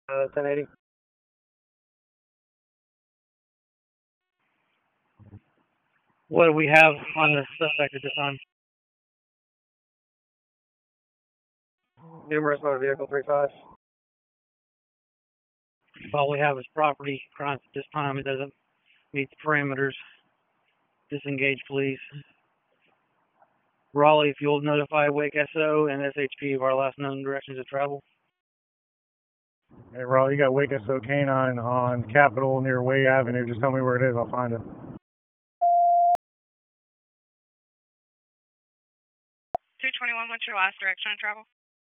1080. What do we have on the suspect at this time? Numerous motor vehicle 35. All we have is property crimes at this time. It doesn't meet the parameters. Disengage, please. Raleigh, if you'll notify Wake SO and SHP of our last known directions of travel. Hey, Raleigh, you got Wake SO Canine on Capitol near Way Avenue. Just tell me where it is. I'll find it. 221, what's your last direction of travel?